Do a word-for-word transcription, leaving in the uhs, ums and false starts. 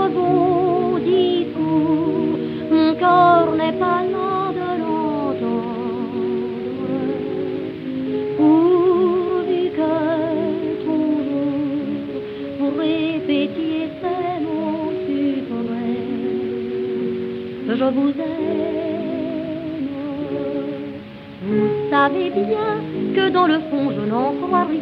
beau discours, mon corps n'est pas là de l'entendre. Pourvu que toujours vous répétiez ces mots suprêmes, je vous aime. Vous savez bien que dans le fond je n'en crois rien.